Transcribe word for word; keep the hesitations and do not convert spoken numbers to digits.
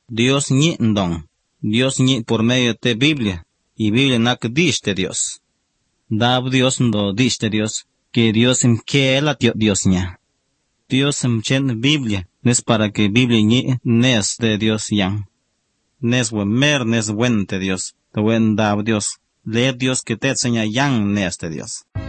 Dios ñi ndong. Dios ñi por medio de Biblia. Y Biblia nak dish de Dios. Dab Dios ndo dish de Dios. Que Dios imke la Dios ña. Dios imchen Biblia. Nes para que Biblia ñi nes de Dios yang. Nes wemer nes wen de Dios. Te wen dab Dios. Le Dios que te enseña yang nes de Dios.